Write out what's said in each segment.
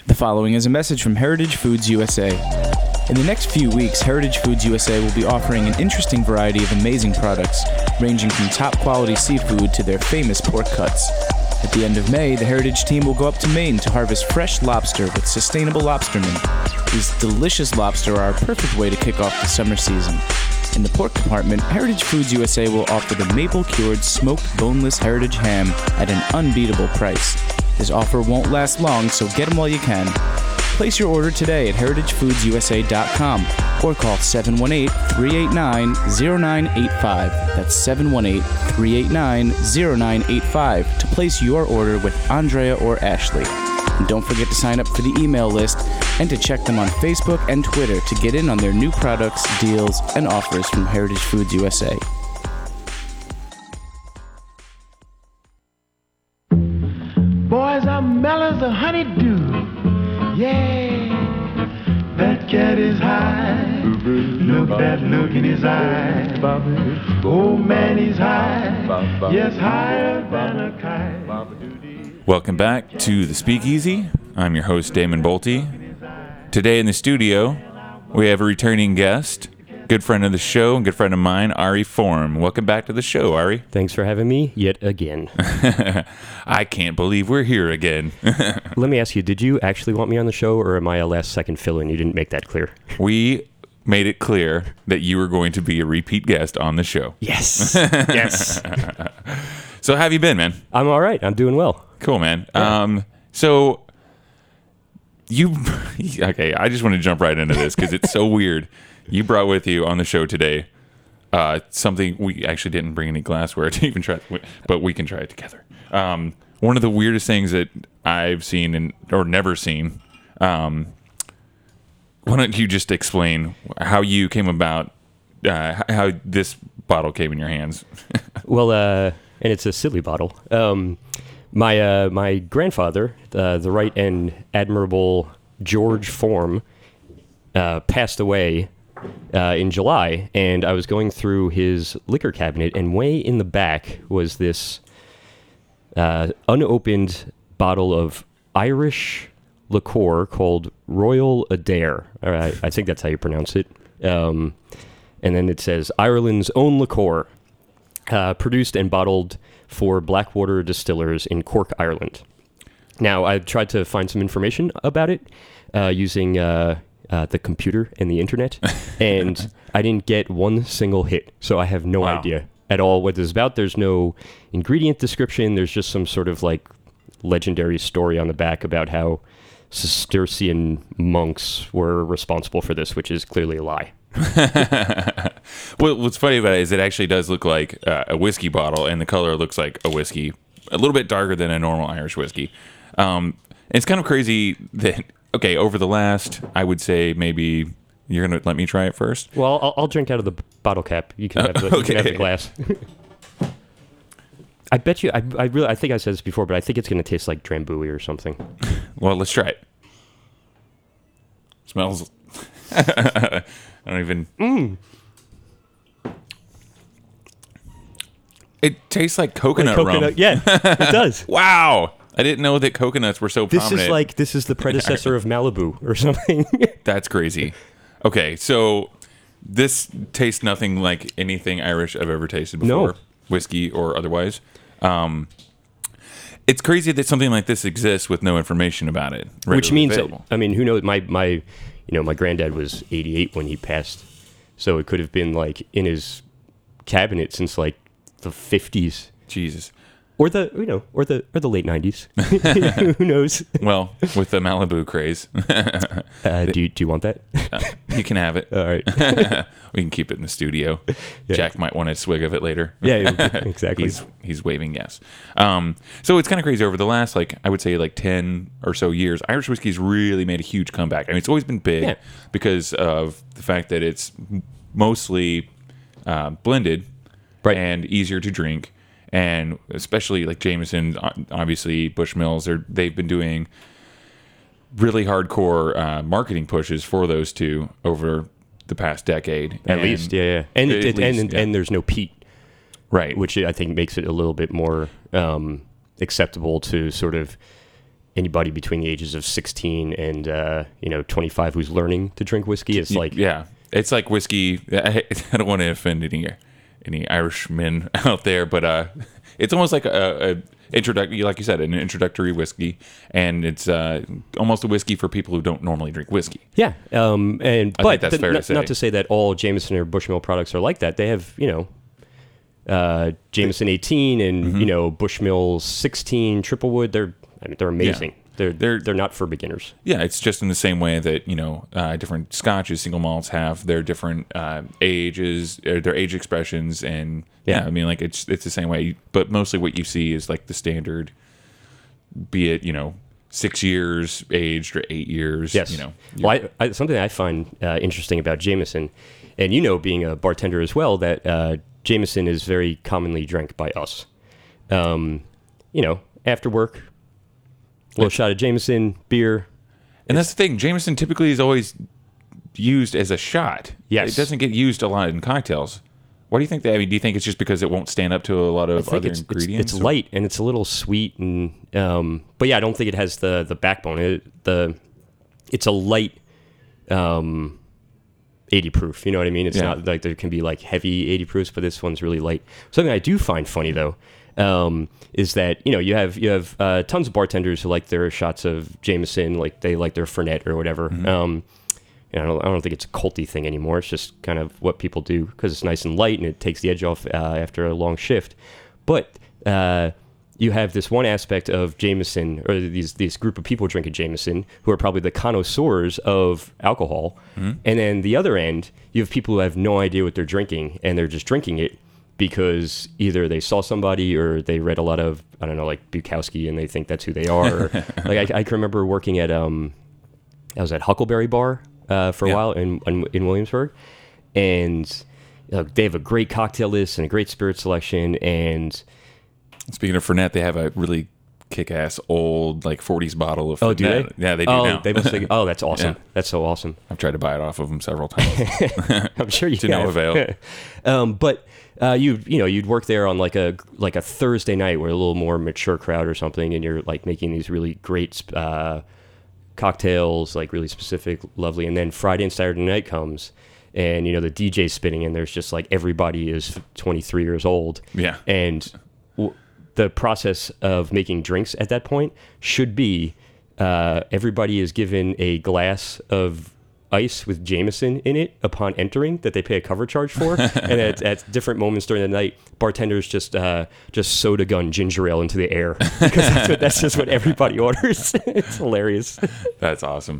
The following is a message from Heritage Foods USA. In the next few weeks, Heritage Foods USA will be offering an interesting variety of amazing products, ranging from top-quality seafood to their famous pork cuts. At the end of May, the Heritage team will go up to Maine to harvest fresh lobster with Sustainable Lobstermen. These delicious lobster are a perfect way to kick off the summer season. In the pork department, Heritage Foods USA will offer the maple-cured smoked boneless Heritage ham at an unbeatable price. This offer won't last long, so get them while you can. Place your order today at heritagefoodsusa.com or call 718-389-0985. That's 718-389-0985 to place your order with Andrea or Ashley. And don't forget to sign up for the email list and to check them on Facebook and Twitter to get in on their new products, deals, and offers from Heritage Foods USA. Boys, I'm mellow as a honeydew. Yeah, that cat is high. Look that look in his eye. Oh man, he's high. Yes, higher than a kite. Welcome back to The Speakeasy. I'm your host, Damon Bolte. Today in the studio, we have a returning guest, good friend of the show and good friend of mine, Ari Form. Welcome back to the show, Ari. Thanks for having me yet again. I can't believe we're here again. Let me ask you, did you actually want me on the show, or am I a last-second fill-in? You didn't make that clear. We made it clear that you were going to be a repeat guest on the show. Yes. Yes. So how have you been, man? I'm all right. I'm doing well. Cool, man. Yeah. So you... Okay, I just want to jump right into this because it's so weird. You brought with you on the show today something we actually didn't bring any glassware to even try, but we can try it together. One of the weirdest things that I've seen or never seen. Why don't you just explain how you came about, how this bottle came in your hands? Well, and it's a silly bottle. My grandfather, the Right and Admirable George Form, passed away in July, and I was going through his liquor cabinet, and way in the back was this unopened bottle of Irish liqueur called Royal Adair. I think that's how you pronounce it. And then it says, Ireland's own liqueur, produced and bottled for Blackwater Distillers in Cork, Ireland. Now, I tried to find some information about it using the computer and the internet, and I didn't get one single hit, so I have no idea at all what this is about. There's no ingredient description. There's just some sort of like legendary story on the back about how Cistercian monks were responsible for this, which is clearly a lie. Well, what's funny about it is it actually does look like a whiskey bottle, and the color looks like a whiskey, a little bit darker than a normal Irish whiskey. It's kind of crazy that, okay, over the last, I would say maybe you're going to let me try it first? Well, I'll drink out of the bottle cap. You can have the, you can have the glass. I bet you, I think I said this before, but I think it's going to taste like Drambuie or something. Well, let's try it. Smells... I don't even... It tastes like coconut rum. Yeah, it does. Wow. I didn't know that coconuts were so prominent. This is the predecessor of Malibu or something. That's crazy. Okay, so this tastes nothing like anything Irish I've ever tasted before. No. Whiskey or otherwise. It's crazy that something like this exists with no information about it. Which means, available. I mean, who knows? My granddad was 88 when he passed, so it could have been like in his cabinet since like the 50s. Jesus. Or the late 90s. Who knows? Well, with the Malibu craze. Do you want that? You can have it. All right. We can keep it in the studio. Yeah. Jack might want a swig of it later. Yeah, exactly. He's waving yes. So it's kind of crazy. Over the last, I would say 10 or so years, Irish whiskey's really made a huge comeback. I mean, it's always been big because of the fact that it's mostly blended and easier to drink. And especially like Jameson, obviously Bushmills, they've been doing really hardcore marketing pushes for those two over the past decade. At least, yeah. And there's no peat, right? Which I think makes it a little bit more acceptable to sort of anybody between the ages of 16 and 25 who's learning to drink whiskey. It's like it's like whiskey. I don't want to offend any Irishmen out there, but it's almost like a introductory, like you said, an introductory whiskey, and it's almost a whiskey for people who don't normally drink whiskey. Yeah, but think that's fair to say. Not to say that all Jameson or Bushmill products are like that. They have Jameson 18 and Bushmill 16 Triple Wood. They're amazing. Yeah. They're not for beginners. Yeah, it's just in the same way that different scotches, single malts have their different ages, their age expressions, and I mean, like it's the same way. But mostly, what you see is like the standard, be it 6 years aged or 8 years. Yes. Well, something I find interesting about Jameson, and being a bartender as well, that Jameson is very commonly drank by us. After work. A little shot of Jameson, beer. And that's the thing. Jameson typically is always used as a shot. Yes. It doesn't get used a lot in cocktails. Why do you think that? I mean, do you think it's just because it won't stand up to a lot of other ingredients? It's light and it's a little sweet. And but yeah, I don't think it has the backbone. It's a light 80 proof. You know what I mean? It's not like there can be like heavy 80 proofs, but this one's really light. Something I do find funny, though, is that you have tons of bartenders who like their shots of Jameson, like they like their Fernet or whatever. Mm-hmm. I don't think it's a culty thing anymore. It's just kind of what people do because it's nice and light and it takes the edge off after a long shift. But you have this one aspect of Jameson, or these group of people drinking Jameson who are probably the connoisseurs of alcohol, and then the other end you have people who have no idea what they're drinking and they're just drinking it because either they saw somebody or they read a lot of, I don't know, like Bukowski and they think that's who they are. Or, like I can remember working at, I was at Huckleberry Bar for a while in Williamsburg, and they have a great cocktail list and a great spirit selection. And speaking of Fernet, they have a really kick-ass old like 40s bottle of Fernet. Oh, do they? Yeah, they do now. They must think, that's awesome. Yeah. That's so awesome. I've tried to buy it off of them several times. I'm sure you to no avail. But you'd work there on like a Thursday night where a little more mature crowd or something, and you're like making these really great cocktails, like really specific, lovely. And then Friday and Saturday night comes, and the DJ's spinning, and there's just like everybody is 23 years old. Yeah, and the process of making drinks at that point should be everybody is given a glass of ice with Jameson in it upon entering that they pay a cover charge for, and at different moments during the night, bartenders just soda gun ginger ale into the air because that's just what everybody orders. It's hilarious. That's awesome.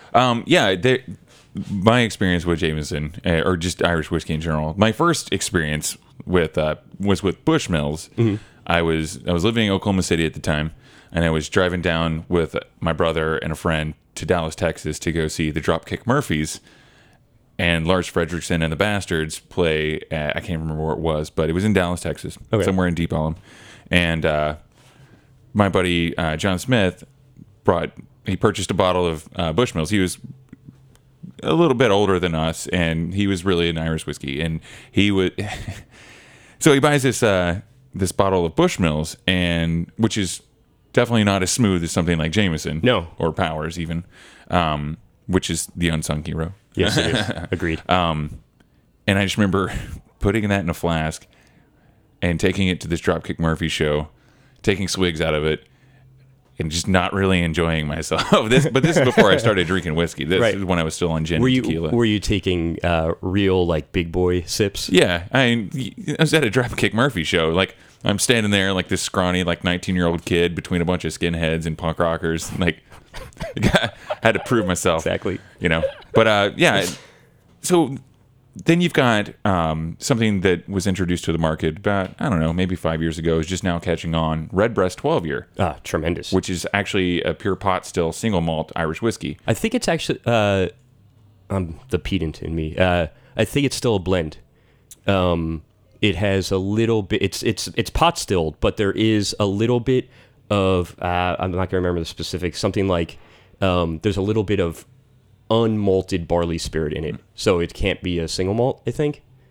My experience with Jameson, or just Irish whiskey in general, my first experience with was with Bushmills. Mm-hmm. I was living in Oklahoma City at the time, and I was driving down with my brother and a friend to Dallas, Texas to go see the Dropkick Murphys, and Lars Fredrickson and the Bastards play at, I can't remember where it was, but it was in Dallas, Texas, somewhere in Deep Ellum. And my buddy John Smith purchased a bottle of Bushmills. He was a little bit older than us, and he was really an Irish whiskey, and he would so he buys this bottle of Bushmills, and which is definitely not as smooth as something like Jameson, or Powers even, which is the unsung hero. Yes, it is. Agreed. And I just remember putting that in a flask and taking it to this Dropkick Murphy show, taking swigs out of it, and just not really enjoying myself. But this is before I started drinking whiskey. This is when I was still on gin and tequila. Were you taking real like big boy sips? Yeah, I was at a Dropkick Murphy show. Like I'm standing there like this scrawny like 19-year-old kid between a bunch of skinheads and punk rockers. Like I had to prove myself. Exactly. But so then you've got something that was introduced to the market about, I don't know, maybe 5 years ago, is just now catching on. Redbreast 12-year. Tremendous. Which is actually a pure pot still single malt Irish whiskey. I think it's actually, the pedant in me. I think it's still a blend. It has a little bit, it's pot stilled, but there is a little bit of, I'm not going to remember the specifics, something like there's a little bit of unmalted barley spirit in it, so it can't be a single malt, I think.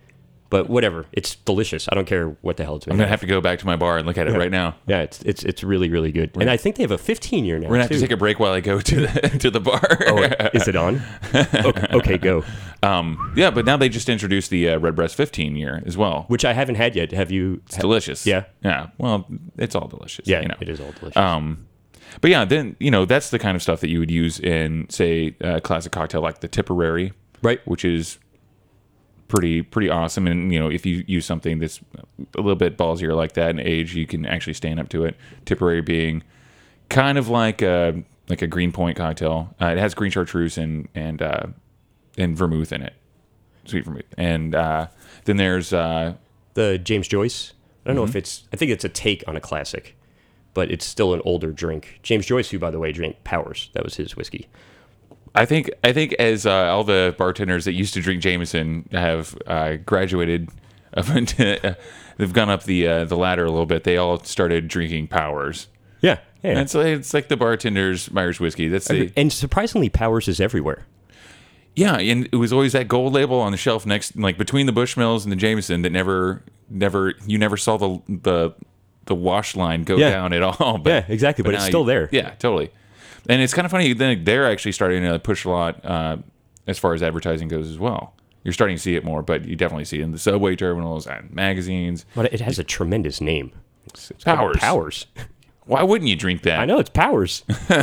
But whatever, it's delicious. I don't care what the hell it's made. I'm gonna have to go back to my bar and look at it right now. Yeah, it's really, really good. And I think they have a 15-year now. We're gonna have to take a break while I go to the bar. Oh, is it on? Okay, go. Yeah, but now they just introduced the Redbreast 15-year as well, Which I haven't had yet. Have you? it's delicious. Yeah. Yeah. Well, it's all delicious. Yeah, you know. it is all delicious. But yeah, then that's the kind of stuff that you would use in, say, a classic cocktail like the Tipperary, Right. Which is pretty awesome. And if you use something that's a little bit ballsier like that in age, you can actually stand up to it. Tipperary being kind of like a Green Point cocktail. It has green chartreuse and vermouth in it, sweet vermouth. And then there's The James Joyce. I don't know if I think it's a take on a classic, but it's still an older drink. James Joyce, who by the way drank Powers, that was his whiskey. I think as all the bartenders that used to drink Jameson have graduated, they've gone up the ladder a little bit. They all started drinking Powers. Yeah. And it's like the bartender's Irish whiskey. That's And surprisingly, Powers is everywhere. Yeah, and it was always that gold label on the shelf next, like between the Bushmills and the Jameson, that you never saw the wash line go down at all. Yeah, exactly. But it's still there. Yeah, totally. And it's kind of funny. Then they're actually starting to push a lot as far as advertising goes as well. You're starting to see it more, but you definitely see it in the subway terminals and magazines. But it has a tremendous name. It's Powers. Powers. Why wouldn't you drink that? I know, it's Powers.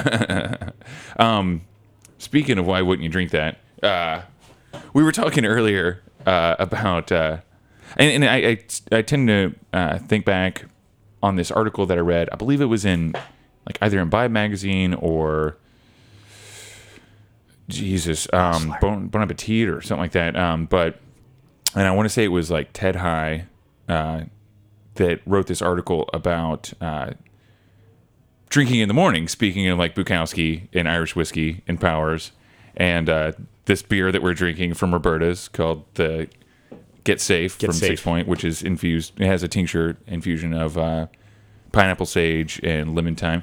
Speaking of why wouldn't you drink that, we were talking earlier about, and I tend to think back on this article that I read. I believe it was in either in Vibe magazine or Bon Appetit or something like that. And I want to say it was like Ted High that wrote this article about drinking in the morning. Speaking of like Bukowski and Irish whiskey and Powers, and this beer that we're drinking from Roberta's called the Get Safe from Six Point, which is infused. It has a tincture infusion of pineapple sage and lemon thyme.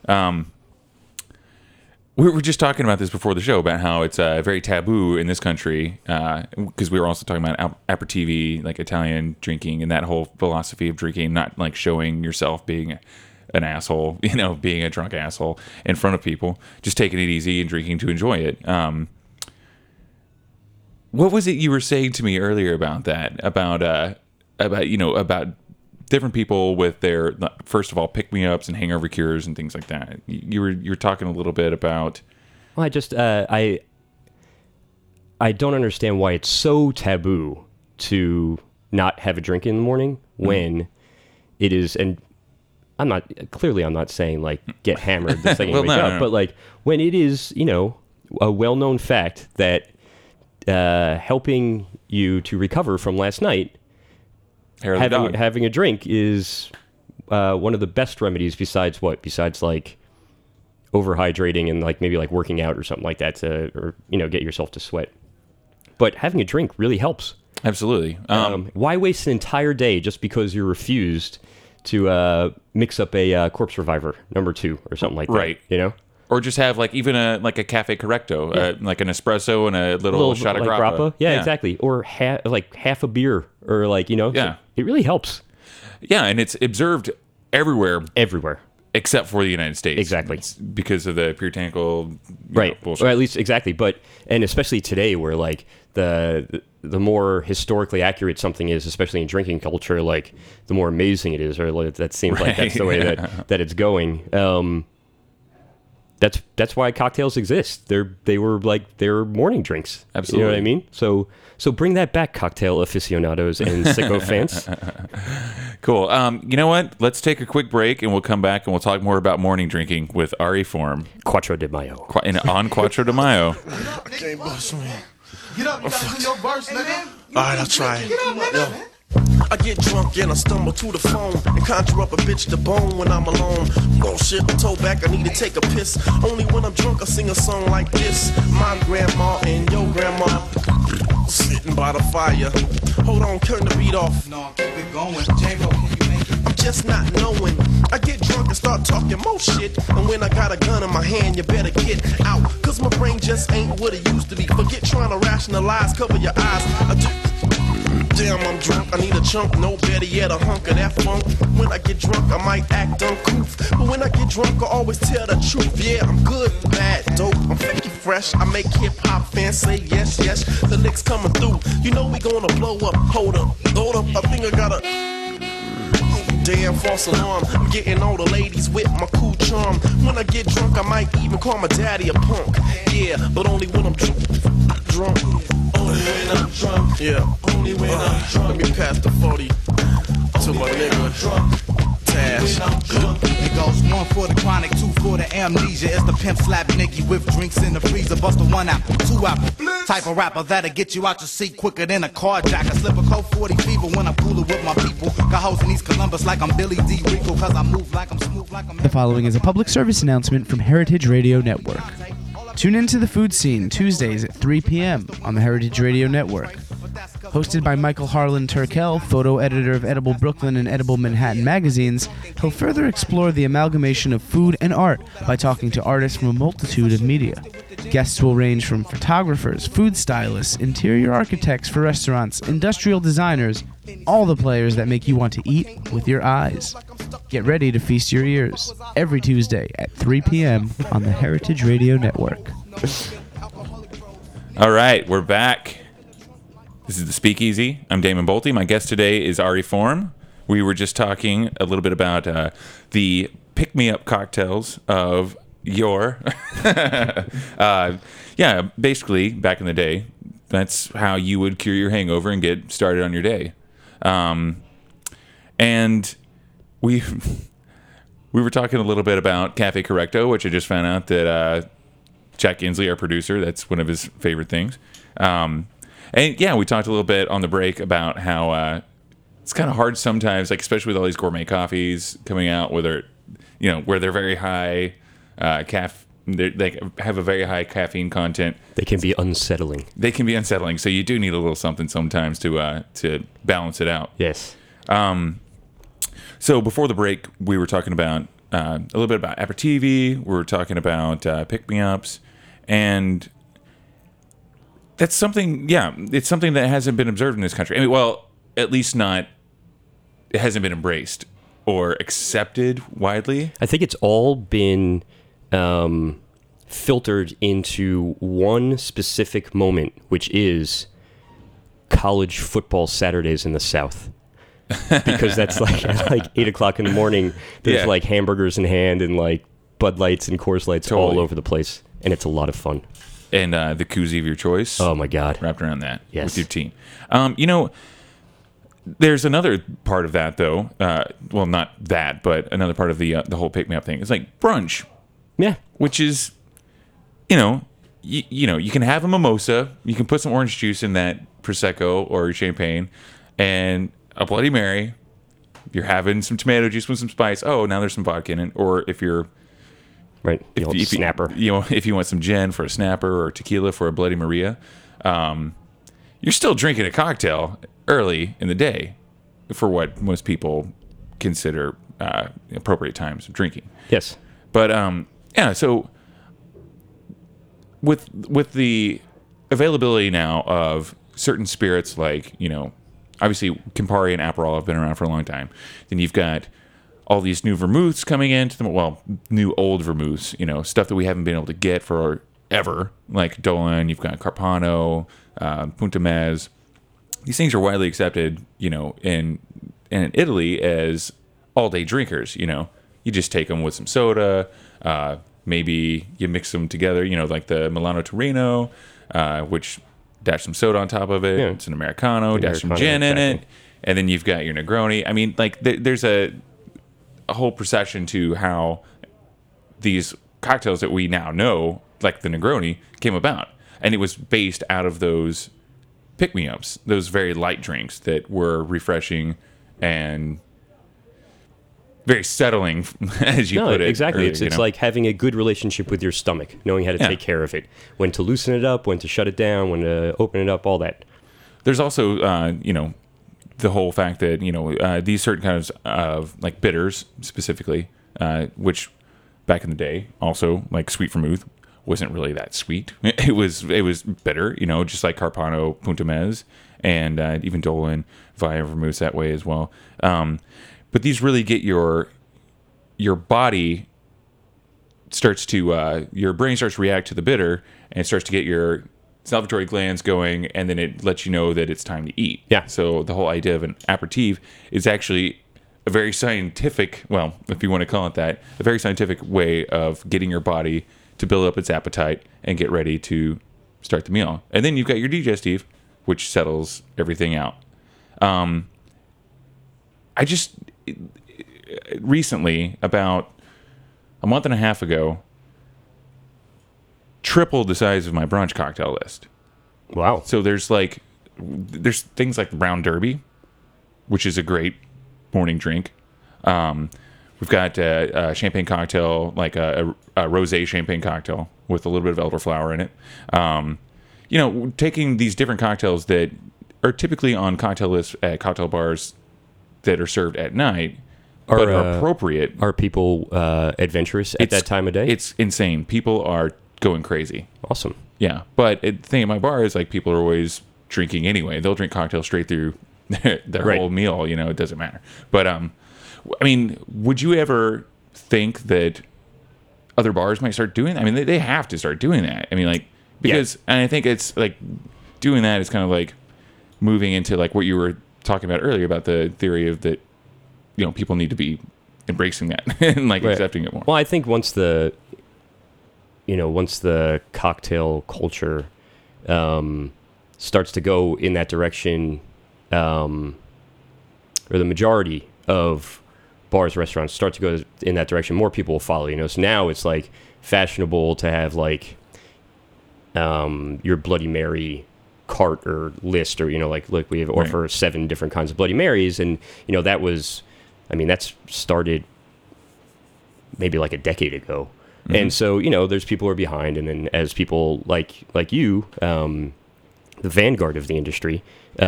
We were just talking about this before the show about how it's very taboo in this country because we were also talking about aperitivi, like Italian drinking, and that whole philosophy of drinking, not like showing yourself being an asshole, being a drunk asshole in front of people, just taking it easy and drinking to enjoy it. What was it you were saying to me earlier about that? About different people with their, first of all, pick-me-ups and hangover cures and things like that. You were talking a little bit about... Well, I just, I don't understand why it's so taboo to not have a drink in the morning when it is, and I'm not saying, like, get hammered the second you wake up, but, like, when it is, a well-known fact that helping you to recover from last night, having a drink is one of the best remedies besides like overhydrating and like maybe like working out or something like that to get yourself to sweat. But having a drink really helps. Absolutely. Why waste an entire day just because you refused to mix up a Corpse Reviver #2 or something like that? Right. Or just have like even a cafe correcto, like an espresso and a little shot of grappa. Yeah, exactly. Or half a beer, or like it really helps. Yeah, and it's observed everywhere, except for the United States. Exactly, because of the puritanical bullshit. Or at least exactly. And especially today, where like the more historically accurate something is, especially in drinking culture, like the more amazing it is, or like, that seems like that's the way that it's going. That's why cocktails exist. They're morning drinks. Absolutely. You know what I mean? So bring that back, cocktail aficionados and sycophants. Cool. You know what? Let's take a quick break and we'll come back and we'll talk more about morning drinking with Ari Form. Quattro de Mayo. On Quattro de Mayo. Okay, boss man. Get up, you gotta do your verse, nigga. All right, I'll try it. Get up, nigga. I get drunk and I stumble to the phone and conjure up a bitch to bone when I'm alone. Bullshit, I'm told back I need to take a piss. Only when I'm drunk I sing a song like this. My grandma and your grandma sitting by the fire. Hold on, turn the beat off. No, keep it going. J-Bo, can you make it? I'm just not knowing. I get drunk and start talking more shit. And when I got a gun in my hand, you better get out. Cause my brain just ain't what it used to be. Forget trying to rationalize, cover your eyes. Damn, I'm drunk, I need a chunk, no better yet, a hunk of that funk. When I get drunk, I might act uncouth, but when I get drunk, I always tell the truth. Yeah, I'm good, bad, dope, I'm funky fresh. I make hip-hop fans say yes, yes. The licks coming through, you know we gonna blow up. Hold up, I think I got a damn false alarm. I'm getting all the ladies with my cool charm. When I get drunk, I might even call my daddy a punk. Yeah, but only when I'm drunk. Only when I'm drunk. Yeah, only when I'm drunk. Let me pass the 40 to my nigga drunk. Tash. It goes 1 for the chronic, 2 for the amnesia. It's the pimp slap Nicky with drinks in the freezer. Bust a 1 apple, 2 apple. Type of rapper that'll get you out your seat quicker than a carjacker. Slip a cold 40 fever when I'm cooler with my people. Got hoes in East Columbus like I'm Billy D. Rico. Cause I move like I'm smooth like I'm... The following is a public service announcement from Heritage Radio Network. Tune into the food scene Tuesdays at 3 p.m. on the Heritage Radio Network. Hosted by Michael Harlan Turkel, photo editor of Edible Brooklyn and Edible Manhattan magazines, he'll further explore the amalgamation of food and art by talking to artists from a multitude of media. Guests will range from photographers, food stylists, interior architects for restaurants, industrial designers, all the players that make you want to eat with your eyes. Get ready to feast your ears every Tuesday at 3 p.m. on the Heritage Radio Network. All right, we're back. This is the Speakeasy. I'm Damon Bolte. My guest today is Ari Form. We were just talking a little bit about the pick-me-up cocktails of yore. Yeah, basically, back in the day, that's how you would cure your hangover and get started on your day. And we were talking a little bit about Cafe Correcto, which I just found out that Jack Inslee, our producer, that's one of his favorite things. And yeah, we talked a little bit on the break about how it's kind of hard sometimes, like especially with all these gourmet coffees coming out, where they're very high they have a very high caffeine content. They can be unsettling. So you do need a little something sometimes to balance it out. Yes. So before the break, we were talking about a little bit about aperitivi. We were talking about pick-me-ups, and that's something. Yeah, it's something that hasn't been observed in this country. I mean, well, at least not. It hasn't been embraced or accepted widely. I think it's all been filtered into one specific moment, which is college football Saturdays in the South. Because that's like at like 8 o'clock in the morning, there's like hamburgers in hand and like Bud Lights and Coors Lights all over the place. And it's a lot of fun. And the koozie of your choice. Oh my God. Wrapped around that with your team. There's another part of that though. Well, not that, but another part of the whole pick-me-up thing. It's like brunch. Yeah. Which is, you can have a mimosa. You can put some orange juice in that Prosecco or champagne and a Bloody Mary. You're having some tomato juice with some spice. Oh, now there's some vodka in it. Or if you're... Right, if snapper. If you want some gin for a snapper or tequila for a Bloody Maria, you're still drinking a cocktail early in the day for what most people consider appropriate times of drinking. Yes. But, so with the availability now of certain spirits like, obviously Campari and Aperol have been around for a long time. Then you've got all these new vermouths coming into them. Well, new old vermouths, stuff that we haven't been able to get forever, like Dolan. You've got Carpano, Punta Mez. These things are widely accepted, in Italy as all-day drinkers. You just take them with some soda. Maybe you mix them together. Like the Milano Torino, which dash some soda on top of it. Yeah. It's an Americano. Dash some gin in it, and then you've got your Negroni. I mean, like there's a whole procession to how these cocktails that we now know, like the Negroni, came about, and it was based out of those pick-me-ups, those very light drinks that were refreshing and very settling, as you put it. Exactly. Earlier, it's like having a good relationship with your stomach, knowing how to take care of it, when to loosen it up, when to shut it down, when to open it up, all that. There's also, the whole fact that, these certain kinds of, like, bitters, specifically, which back in the day, also, like sweet vermouth, wasn't really that sweet. It was bitter, just like Carpano Punta Mez and even Dolan via vermouth that way as well. But these really get your body starts to your brain starts to react to the bitter, and it starts to get your salivatory glands going, and then it lets you know that it's time to eat. Yeah. So the whole idea of an aperitif is actually a very scientific, well, if you want to call it that, a very scientific way of getting your body to build up its appetite and get ready to start the meal. And then you've got your digestive, which settles everything out. I just recently, about a month and a half ago, tripled the size of my brunch cocktail list. Wow. So there's things like the Brown Derby, which is a great morning drink. We've got a champagne cocktail, like a rosé champagne cocktail with a little bit of elderflower in it. Taking these different cocktails that are typically on cocktail lists at cocktail bars that are served at night, but are appropriate. Are people adventurous at that time of day? It's insane. People are going crazy. Awesome. Yeah, but the thing at my bar is like people are always drinking anyway. They'll drink cocktails straight through their Right. whole meal. It doesn't matter. But would you ever think that other bars might start doing that? I mean, they have to start doing that. Because and I think it's like doing that is kind of like moving into like what you were talking about earlier about the theory of that. People need to be embracing that and like Right. accepting it more. Well, I think once the cocktail culture starts to go in that direction, or the majority of bars, restaurants start to go in that direction, more people will follow. So now it's like fashionable to have like your Bloody Mary cart or list, or like we have offer 7 different kinds of Bloody Marys, and that's started maybe like a decade ago. Mm-hmm. And so there's people who are behind, and then as people like you, the vanguard of the industry,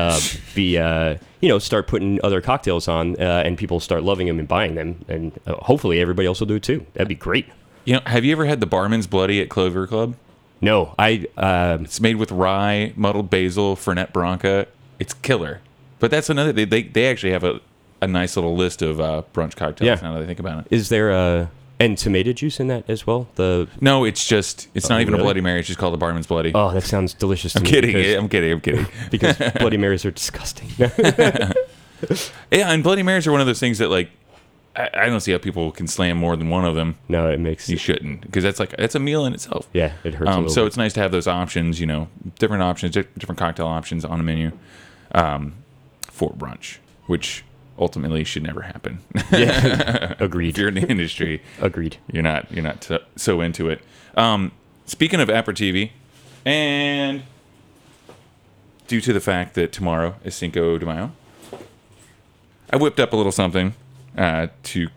start putting other cocktails on, and people start loving them and buying them, and hopefully everybody else will do it too. That'd be great. Have you ever had the Barman's Bloody at Clover Club? No, It's made with rye, muddled basil, Fernet Branca. It's killer. But that's another. They actually have a nice little list of brunch cocktails. Yeah. Now that I think about it. Is there and tomato juice in that as well? No, it's not even really? a Bloody Mary. It's just called the Barman's Bloody. Oh, that sounds delicious to I'm me. kidding. I'm kidding. Because Bloody Marys are disgusting. Yeah, and Bloody Marys are one of those things that like I don't see how people can slam more than one of them. No, it makes You shouldn't, because that's a meal in itself. Yeah, it hurts. A little So bit. it's nice to have those options, different options, different cocktail options on a menu for brunch, which ultimately should never happen. Yeah, agreed. If you're in the industry, Agreed. you're not so into it. Speaking of aperitivi, and due to the fact that tomorrow is Cinco de Mayo, I whipped up a little something I'm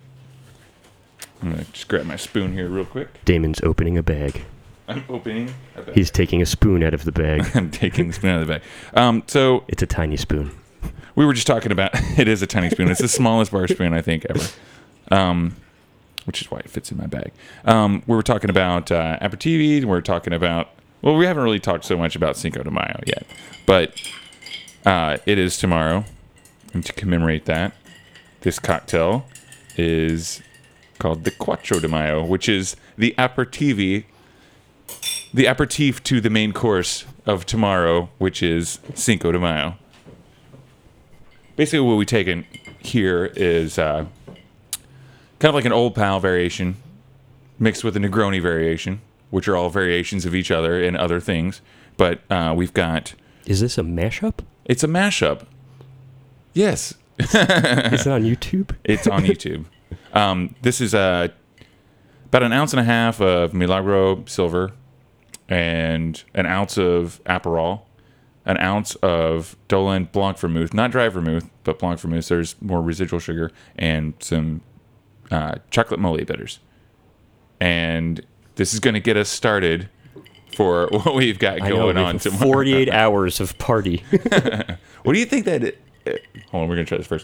gonna just grab my spoon here real quick. Damon's opening a bag. I'm opening a bag. He's taking a spoon out of the bag. I'm taking the spoon out of the bag. So It's a tiny spoon. we were just talking about, it is a tiny spoon. It's the smallest bar spoon I think ever. Which is why it fits in my bag. We were talking about aperitivi. We're talking about, well, we haven't really talked so much about Cinco de Mayo yet, but it is tomorrow. And to commemorate that, this cocktail is called the Cuatro de Mayo, which is the aperitif to the main course of tomorrow, which is Cinco de Mayo. Basically, what we take in here is kind of like an Old Pal variation mixed with a Negroni variation, which are all variations of each other and other things. But we've got... Is this a mashup? It's a mashup. Yes. Is it on YouTube? It's on YouTube. This is about an ounce and a half of Milagro Silver and an ounce of Aperol, an ounce of Dolan Blanc Vermouth, not dry vermouth, but Blanc Vermouth. There's more residual sugar, and some chocolate mole bitters. And this is going to get us started for what we've got going on tomorrow. 48 hours of party. What do you think that... Hold on, we're going to try this first.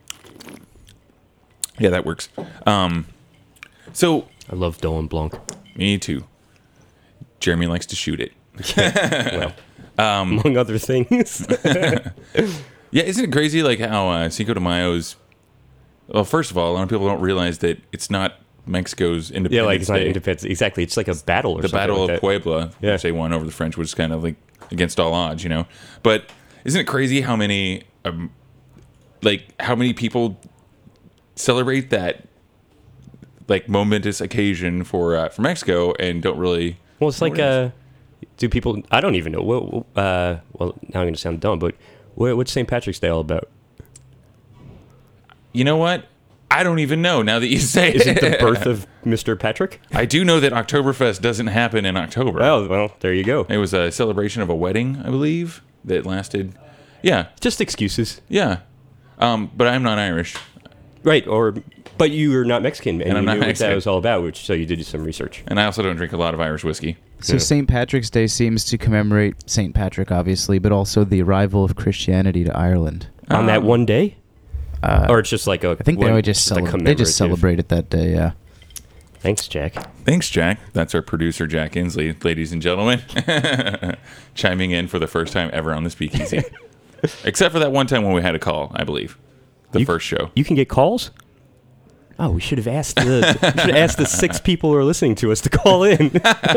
Yeah, that works. So... I love Dolan Blanc. Me too. Jeremy likes to shoot it. Well, among other things. Yeah, isn't it crazy like how Cinco de Mayo's... Well, first of all, a lot of people don't realize that it's not Mexico's Independence Yeah, like it's not Day. Independence. Exactly. It's like a battle or The something. Battle like of that. Puebla, Yeah. which they won over the French, which is kind of like against all odds, you know? But isn't it crazy how many... how many people celebrate that like momentous occasion for Mexico and don't really... Well, it's know like, what it do people... I don't even know. Well, now I'm going to sound dumb, but what's St. Patrick's Day all about? You know what? I don't even know now that you say Is it the birth of Mr. Patrick? I do know that Oktoberfest doesn't happen in October. Oh, well, there you go. It was a celebration of a wedding, I believe, that lasted... Yeah, Just excuses. yeah. But I'm not Irish. Right, but you are not Mexican, and I'm you not knew what Mexican. that was all about, so you did some research. And I also don't drink a lot of Irish whiskey. So St. Patrick's Day seems to commemorate St. Patrick, obviously, but also the arrival of Christianity to Ireland. On that one day? Or it's just like a... I think they just celebrate it that day, yeah. Thanks, Jack. Thanks, Jack. That's our producer, Jack Inslee, ladies and gentlemen. Chiming in for the first time ever on the Speakeasy. Except for that one time when we had a call, I believe. The first show. You can get calls? Oh, we should have asked the 6 people who are listening to us to call in.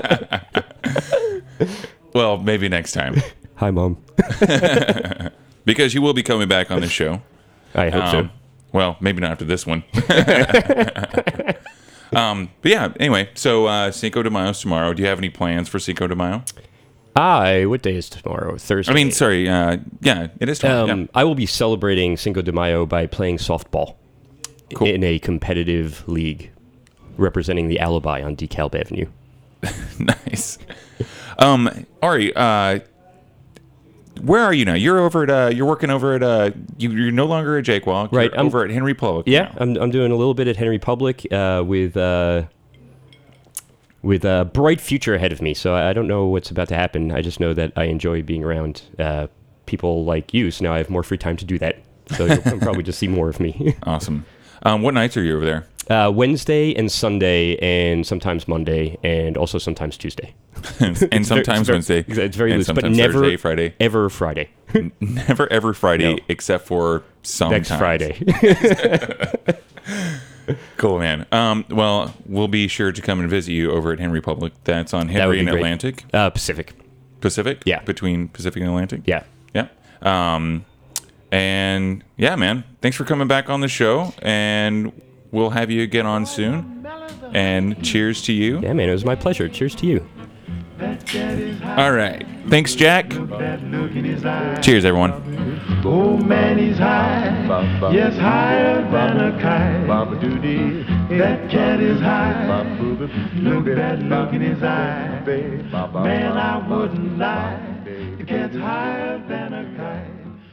Well, maybe next time. Hi, Mom. Because you will be coming back on this show. I hope so. Well, maybe not after this one. But yeah, anyway, so Cinco de Mayo's tomorrow. Do you have any plans for Cinco de Mayo? What day is tomorrow? Thursday. I mean, sorry. Yeah, it is tomorrow. Yeah. I will be celebrating Cinco de Mayo by playing softball Cool. in a competitive league representing the Alibi on DeKalb Avenue. Nice. Ari, where are you now? You're over at. You're working over at. You're no longer at Jake Walk. Right, You're I'm over at Henry Public. Yeah, now. I'm doing a little bit at Henry Public with a bright future ahead of me. So I don't know what's about to happen. I just know that I enjoy being around people like you. So now I have more free time to do that. So you'll probably just see more of me. Awesome. What nights are you over there? Wednesday and Sunday, and sometimes Monday, and also sometimes Tuesday. And sometimes Wednesday. It's very and loose, but sometimes never Thursday, Friday. ever Friday. Never ever Friday, No. except for sometimes. Next Friday. Cool, man. Well, we'll be sure to come and visit you over at Henry Public. That's on would Henry be and great. Atlantic. Pacific. Pacific? Yeah. Between Pacific and Atlantic? Yeah. Yeah. And yeah, man, thanks for coming back on the show, and we'll have you again on soon. And cheers to you. Yeah, man, it was my pleasure. Cheers to you. All right. Thanks, Jack. Cheers, everyone. Oh man, he's high, yes, higher than a kite. That cat is high, look at that look in his eye. Man, I wouldn't lie, the cat's higher than a kite.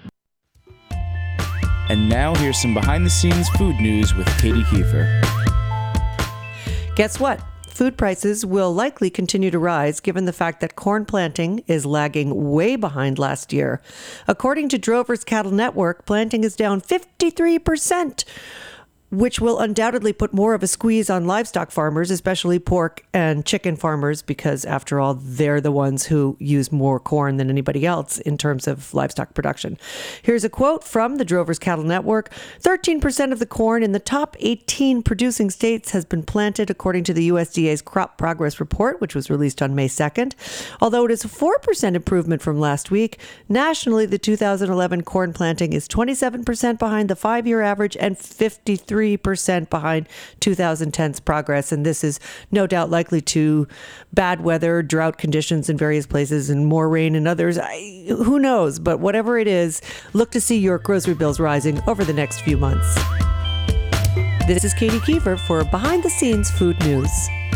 And now here's some behind-the-scenes food news with Katie Kiefer. Guess what? Food prices will likely continue to rise given the fact that corn planting is lagging way behind last year. According to Drovers Cattle Network, planting is down 53%, which will undoubtedly put more of a squeeze on livestock farmers, especially pork and chicken farmers, because after all, they're the ones who use more corn than anybody else in terms of livestock production. Here's a quote from the Drovers Cattle Network. 13% of the corn in the top 18 producing states has been planted, according to the USDA's Crop Progress Report, which was released on May 2nd. Although it is a 4% improvement from last week, nationally, the 2011 corn planting is 27% behind the 5-year average and 53% behind 2010's progress. And this is no doubt likely to bad weather, drought conditions in various places, and more rain in others. Who knows? But whatever it is, look to see your grocery bills rising over the next few months. This is Katie Kiefer for Behind the Scenes Food News.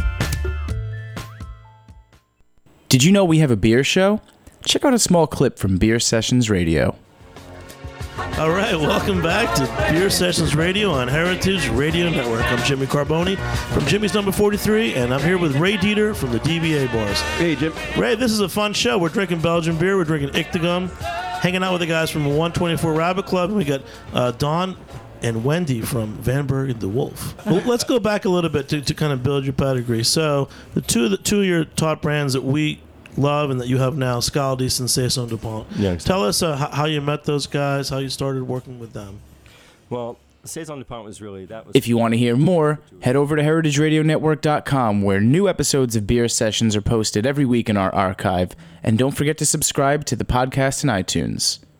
Did you know we have a beer show? Check out a small clip from Beer Sessions Radio. All right, welcome back to Beer Sessions Radio on Heritage Radio Network. I'm Jimmy Carboni from Jimmy's Number 43, and I'm here with Ray Dieter from the DBA Boys. Hey, Jim. Ray, this is a fun show. We're drinking Belgian beer. We're drinking Ictigum, hanging out with the guys from the 124 Rabbit Club. And we got Don and Wendy from Van Bergen the Wolf. Well, let's go back a little bit to kind of build your pedigree. So the two of your top brands that we love and that you have now, Scaldis and Saison DuPont. Yeah, Tell us how you met those guys, how you started working with them. Well, Saison DuPont was really If you want to hear more, head over to heritageradionetwork.com, where new episodes of Beer Sessions are posted every week in our archive. And don't forget to subscribe to the podcast in iTunes.